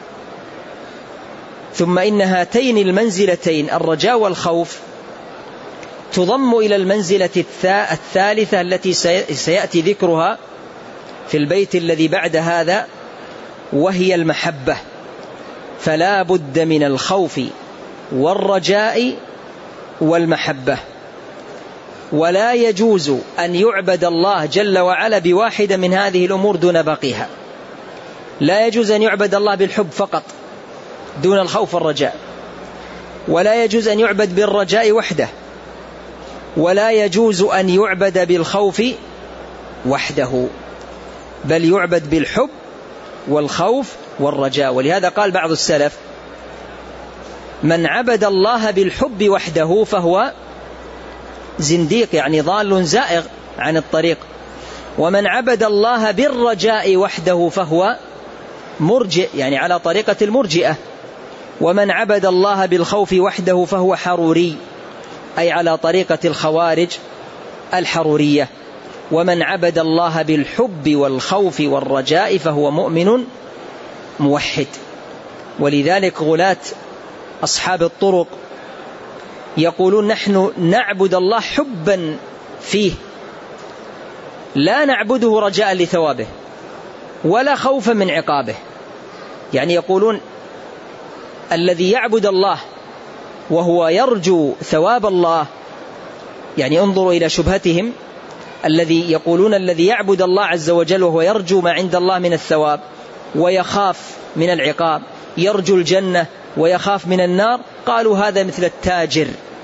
ثم إن هاتين المنزلتين الرجاء والخوف تضم إلى المنزلة الثالثة التي سيأتي ذكرها في البيت الذي بعد هذا، وهي المحبة. فلا بد من الخوف والرجاء والمحبة، ولا يجوز أن يعبد الله جل وعلا بواحدة من هذه الأمور دون باقيها. لا يجوز أن يعبد الله بالحب فقط دون الخوف والرجاء، ولا يجوز أن يعبد بالرجاء وحده، ولا يجوز أن يعبد بالخوف وحده، بل يعبد بالحب والخوف والرجاء. ولهذا قال بعض السلف: من عبد الله بالحب وحده فهو زنديق، يعني ضال زائغ عن الطريق، ومن عبد الله بالرجاء وحده فهو مرجئ، يعني على طريقة المرجئة، ومن عبد الله بالخوف وحده فهو حروري، أي على طريقة الخوارج الحرورية، ومن عبد الله بالحب والخوف والرجاء فهو مؤمن موحد. ولذلك غلاة أصحاب الطرق يقولون: نحن نعبد الله حبا فيه، لا نعبده رجاء لثوابه ولا خوفا من عقابه. يعني يقولون الذي يعبد الله وهو يرجو ثواب الله، يعني انظروا إلى شبهتهم، الذي يقولون الذي يعبد الله عز وجل وهو يرجو ما عند الله من الثواب ويخاف من العقاب، يرجو الجنة ويخاف من النار، قالوا هذا مثل التاجر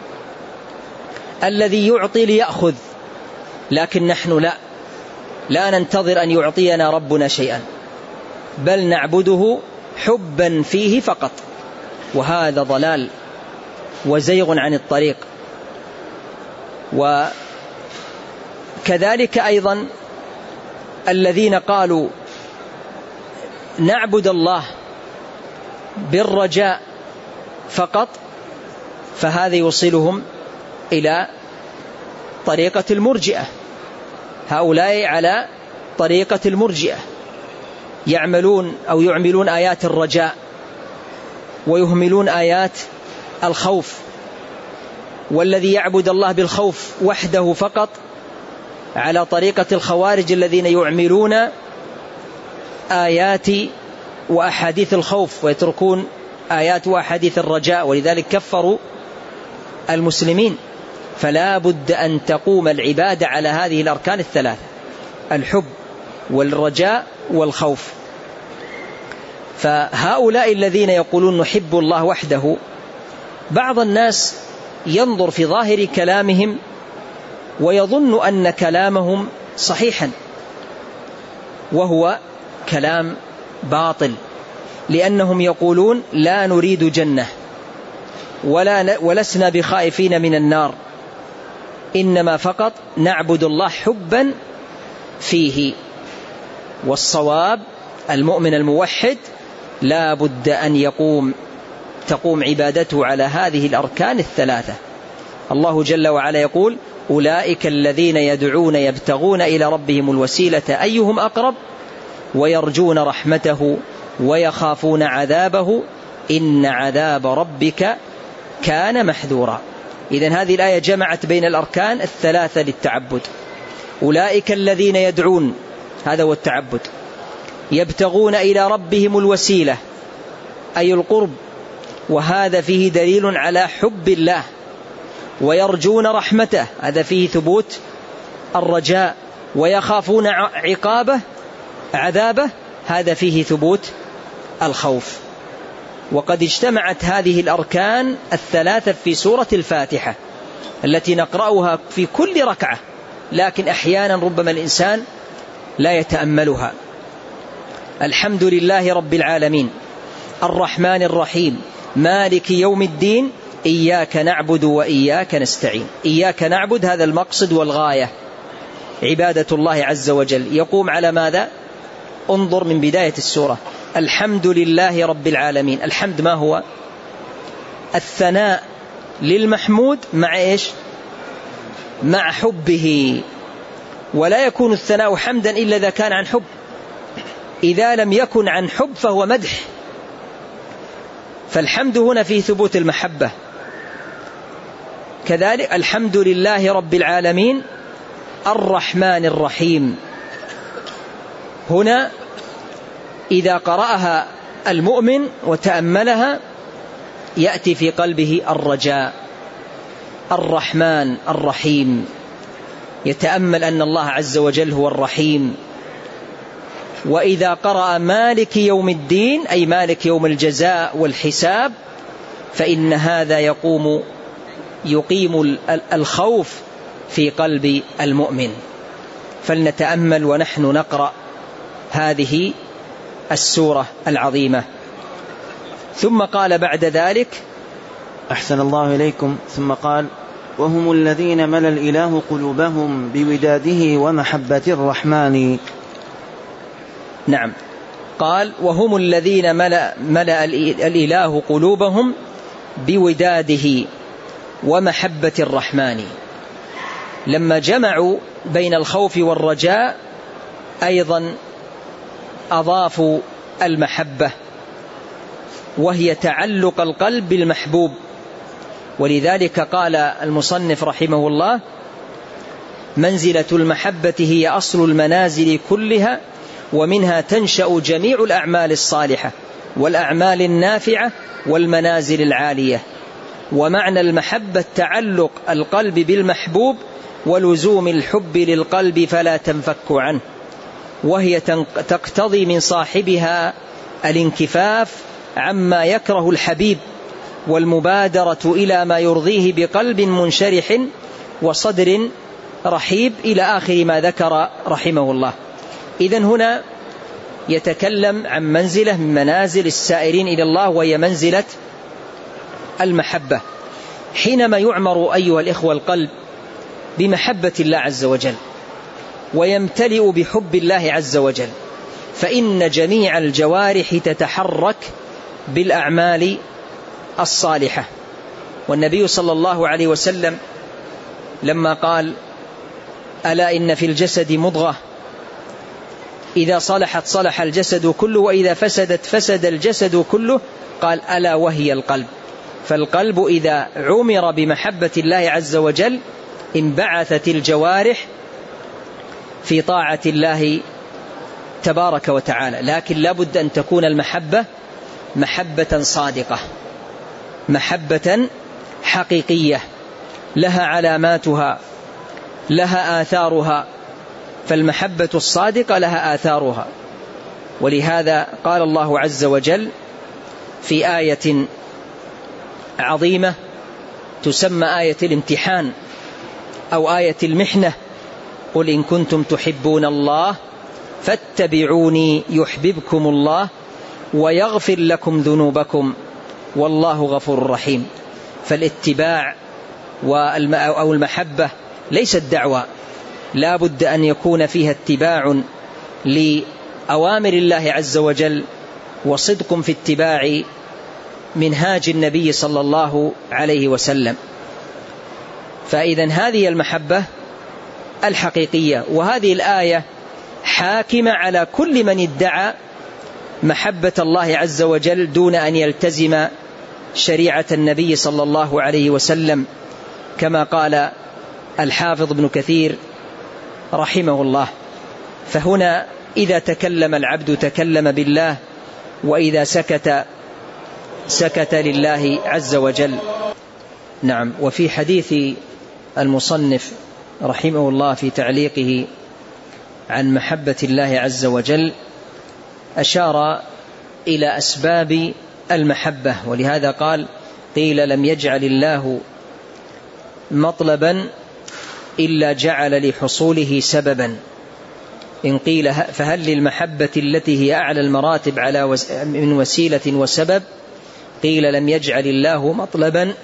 الذي يعطي ليأخذ، لكن نحن لا لا ننتظر أن يعطينا ربنا شيئا، بل نعبده حبا فيه فقط. وهذا ضلال وزيغ عن الطريق. وكذلك أيضا الذين قالوا نعبد الله بالرجاء فقط، فهذا يوصلهم إلى طريقة المرجئة. هؤلاء على طريقة المرجئة يعملون أو يعملون آيات الرجاء ويهملون آيات الخوف. والذي يعبد الله بالخوف وحده فقط على طريقة الخوارج الذين يعملون آيات وأحاديث الخوف ويتركون آيات وأحاديث الرجاء، ولذلك كفروا المسلمين. فلا بد أن تقوم العبادة على هذه الأركان الثلاثة: الحب والرجاء والخوف. فهؤلاء الذين يقولون نحب الله وحده، بعض الناس ينظر في ظاهر كلامهم ويظن أن كلامهم صحيحا، وهو كلام باطل، لأنهم يقولون لا نريد جنة ولا ولسنا بخائفين من النار، إنما فقط نعبد الله حبا فيه. والصواب المؤمن الموحد لا بد أن يقوم تقوم عبادته على هذه الأركان الثلاثة. الله جل وعلا يقول أولئك الذين يدعون يبتغون إلى ربهم الوسيلة أيهم أقرب ويرجون رحمته ويخافون عذابه إن عذاب ربك كان محذورا. إذن هذه الآية جمعت بين الأركان الثلاثة للتعبد. أولئك الذين يدعون، هذا هو التعبد، يبتغون إلى ربهم الوسيلة أي القرب، وهذا فيه دليل على حب الله، ويرجون رحمته، هذا فيه ثبوت الرجاء، ويخافون عقابه عذابه، هذا فيه ثبوت الخوف. وقد اجتمعت هذه الأركان الثلاثة في سورة الفاتحة التي نقرأها في كل ركعة، لكن أحيانا ربما الإنسان لا يتأملها. الحمد لله رب العالمين الرحمن الرحيم مالك يوم الدين إياك نعبد وإياك نستعين. إياك نعبد هذا المقصد والغاية، عبادة الله عز وجل، يقوم على ماذا؟ انظر من بداية السورة، الحمد لله رب العالمين. الحمد ما هو؟ الثناء للمحمود مع إيش؟ مع حبه، ولا يكون الثناء حمدا إلا إذا كان عن حب، إذا لم يكن عن حب فهو مدح. فالحمد هنا فيه ثبوت المحبة. كذلك الحمد لله رب العالمين الرحمن الرحيم، هنا إذا قرأها المؤمن وتأملها يأتي في قلبه الرجاء. الرحمن الرحيم، يتأمل أن الله عز وجل هو الرحيم. وإذا قرأ مالك يوم الدين أي مالك يوم الجزاء والحساب، فإن هذا يقوم يقيم الخوف في قلب المؤمن. فلنتأمل ونحن نقرأ هذه السورة العظيمة. ثم قال بعد ذلك أحسن الله إليكم، ثم قال وهم الذين ملأ الإله قلوبهم بوداده ومحبة الرحمن. نعم، قال وهم الذين ملأ, ملأ الإله قلوبهم بوداده ومحبة الرحمن. لما جمعوا بين الخوف والرجاء أيضا أضافوا المحبة، وهي تعلق القلب بالمحبوب. ولذلك قال المصنف رحمه الله منزلة المحبة هي أصل المنازل كلها، ومنها تنشأ جميع الأعمال الصالحة والأعمال النافعة والمنازل العالية. ومعنى المحبة تعلق القلب بالمحبوب ولزوم الحب للقلب فلا تنفك عنه، وهي تقتضي من صاحبها الانكفاف عما يكره الحبيب والمبادرة إلى ما يرضيه بقلب منشرح وصدر رحيب إلى آخر ما ذكر رحمه الله. إذن هنا يتكلم عن منزلة من منازل السائرين إلى الله، وهي منزلة المحبة. حينما يعمر أيها الإخوة القلب بمحبة الله عز وجل ويمتلئ بحب الله عز وجل، فإن جميع الجوارح تتحرك بالأعمال الصالحة. والنبي صلى الله عليه وسلم لما قال ألا إن في الجسد مضغة إذا صلحت صلح الجسد كله وإذا فسدت فسد الجسد كله، قال ألا وهي القلب. فالقلب إذا عمر بمحبة الله عز وجل انبعثت الجوارح في طاعة الله تبارك وتعالى. لكن لابد أن تكون المحبة محبة صادقة، محبة حقيقية، لها علاماتها، لها آثارها. فالمحبة الصادقة لها آثارها. ولهذا قال الله عز وجل في آية عظيمة تسمى آية الامتحان أو آية المحنة: قل إن كنتم تحبون الله فاتبعوني يحببكم الله ويغفر لكم ذنوبكم والله غفور رحيم. فالاتباع أو المحبة ليست دعوة، لا بد أن يكون فيها اتباع لأوامر الله عز وجل وصدق في اتباع منهاج النبي صلى الله عليه وسلم. فإذن هذه المحبة الحقيقية، وهذه الآية حاكمة على كل من ادعى محبة الله عز وجل دون أن يلتزم شريعة النبي صلى الله عليه وسلم، كما قال الحافظ ابن كثير رحمه الله. فهنا إذا تكلم العبد تكلم بالله، وإذا سكت سكت لله عز وجل. نعم. وفي حديث المصنف رحمه الله في تعليقه عن محبة الله عز وجل أشار إلى أسباب المحبة، ولهذا قال: قيل لم يجعل الله مطلبا إلا جعل لحصوله سببا. إن قيل فهل للمحبة التي هي أعلى المراتب على من وسيلة وسبب؟ قيل لم يجعل الله مطلبا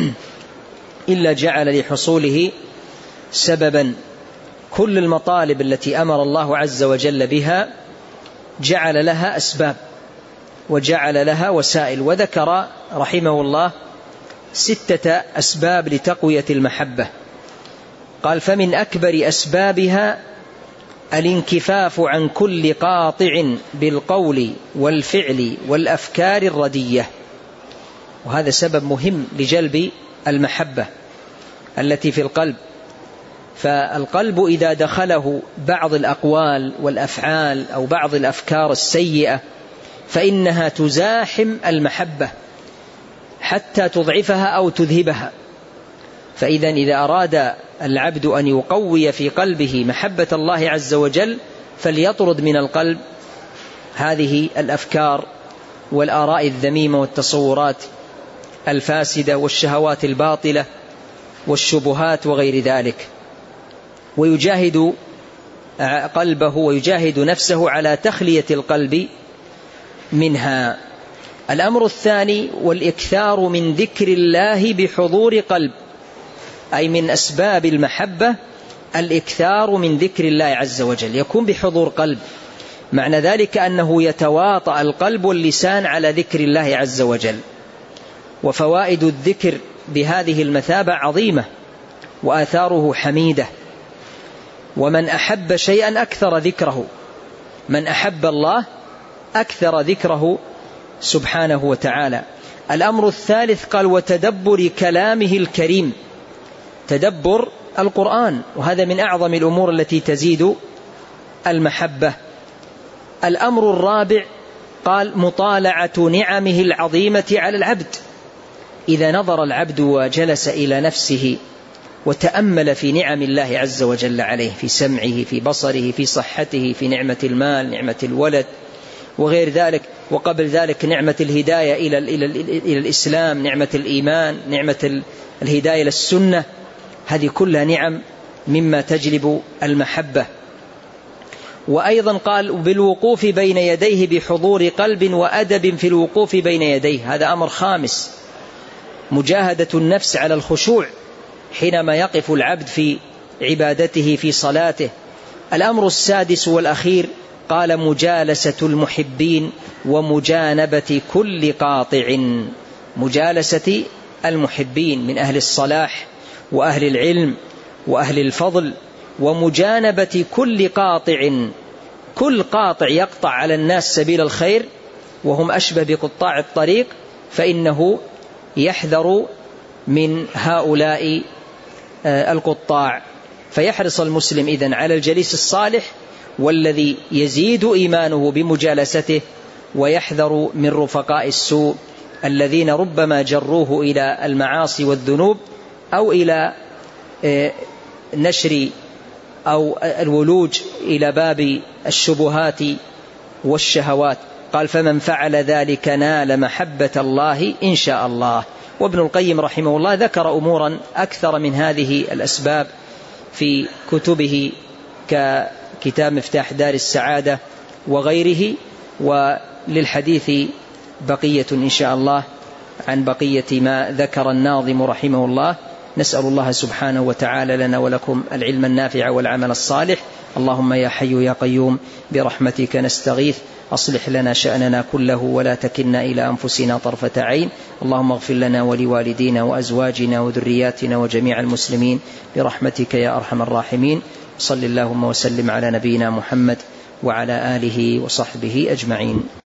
إلا جعل لحصوله سببا. كل المطالب التي أمر الله عز وجل بها جعل لها أسباب وجعل لها وسائل، وذكر رحمه الله ستة أسباب لتقوية المحبة. قال: فمن أكبر أسبابها الانكفاف عن كل قاطع بالقول والفعل والأفكار الردية. وهذا سبب مهم لجلب المحبة التي في القلب. فالقلب إذا دخله بعض الأقوال والأفعال أو بعض الأفكار السيئة فإنها تزاحم المحبة حتى تضعفها أو تذهبها. فإذا إذا أراد العبد أن يقوي في قلبه محبة الله عز وجل فليطرد من القلب هذه الأفكار والآراء الذميمة والتصورات الفاسدة والشهوات الباطلة والشبهات وغير ذلك، ويجاهد قلبه ويجاهد نفسه على تخلية القلب منها. الأمر الثاني: والإكثار من ذكر الله بحضور قلب، أي من أسباب المحبة الإكثار من ذكر الله عز وجل، يكون بحضور قلب. معنى ذلك أنه يتواطأ القلب واللسان على ذكر الله عز وجل. وفوائد الذكر بهذه المثابة عظيمة وآثاره حميدة. ومن أحب شيئا أكثر ذكره، من أحب الله أكثر ذكره سبحانه وتعالى. الأمر الثالث قال: وتدبر كلامه الكريم، تدبر القرآن، وهذا من أعظم الأمور التي تزيد المحبة. الأمر الرابع قال: مطالعة نعمه العظيمة على العبد. إذا نظر العبد وجلس إلى نفسه وتأمل في نعم الله عز وجل عليه، في سمعه، في بصره، في صحته، في نعمة المال، نعمة الولد وغير ذلك، وقبل ذلك نعمة الهداية إلى, إلى, إلى الإسلام، نعمة الإيمان، نعمة الهداية للسنة، هذه كلها نعم مما تجلب المحبة. وأيضا قال: بالوقوف بين يديه بحضور قلب وأدب في الوقوف بين يديه، هذا أمر خامس، مجاهدة النفس على الخشوع حينما يقف العبد في عبادته في صلاته. الأمر السادس والأخير قال: مجالسة المحبين ومجانبة كل قاطع، مجالسة المحبين من أهل الصلاح وأهل العلم وأهل الفضل، ومجانبة كل قاطع، كل قاطع يقطع على الناس سبيل الخير وهم أشبه بقطاع الطريق، فإنه يحذر من هؤلاء القطاع. فيحرص المسلم إذن على الجليس الصالح والذي يزيد إيمانه بمجالسته، ويحذر من رفقاء السوء الذين ربما جروه إلى المعاصي والذنوب أو إلى نشر أو الولوج إلى باب الشبهات والشهوات. قال فمن فعل ذلك نال محبة الله إن شاء الله. وابن القيم رحمه الله ذكر أمورا أكثر من هذه الأسباب في كتبه ككتاب مفتاح دار السعادة وغيره، وللحديث بقية إن شاء الله عن بقية ما ذكر الناظم رحمه الله. نسأل الله سبحانه وتعالى لنا ولكم العلم النافع والعمل الصالح. اللهم يا حي يا قيوم برحمتك نستغيث، أصلح لنا شأننا كله ولا تكلنا إلى أنفسنا طرفة عين. اللهم اغفر لنا ولوالدينا وأزواجنا وذرياتنا وجميع المسلمين برحمتك يا أرحم الراحمين. صل اللهم وسلم على نبينا محمد وعلى آله وصحبه أجمعين.